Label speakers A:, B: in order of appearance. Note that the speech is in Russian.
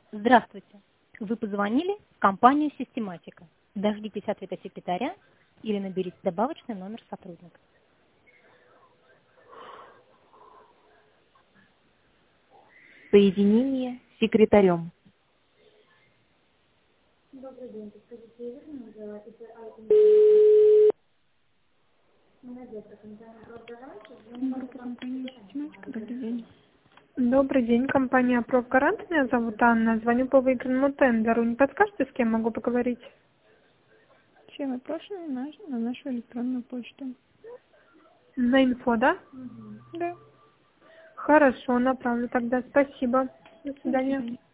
A: Здравствуйте. Вы позвонили в компанию «Систематика». Дождитесь ответа секретаря или наберите добавочный номер сотрудника.
B: Соединение с секретарем.
C: Добрый день, подскажите, я верно назвала? Это менеджер компании «Профгарант».
D: Компания «Систематика». Добрый день.
E: Добрый день, компания «Профгарант». Меня зовут Анна. Звоню по выигранному тендеру. Не подскажете, с кем могу поговорить?
D: Все вопросы на нашу электронную почту.
E: На инфо, да?
D: Да.
E: Хорошо, направлю тогда. Спасибо. До
D: До
E: свидания.
D: свидания.